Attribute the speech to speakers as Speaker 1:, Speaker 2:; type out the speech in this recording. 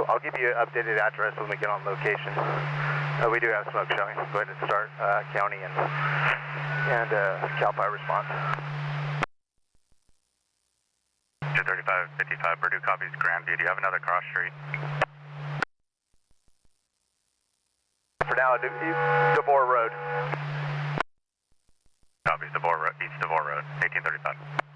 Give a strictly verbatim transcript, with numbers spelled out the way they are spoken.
Speaker 1: I'll give you an updated address when we get on location. Uh, we do have smoke showing. Go ahead and start uh, county and and uh, Cal Fire response.
Speaker 2: two thirty-five fifty-five, Purdue copies Grandview. Do you have another cross street?
Speaker 1: For now, DeVore Road.
Speaker 2: Copies, DeVore Road, East DeVore Road, eighteen thirty-five.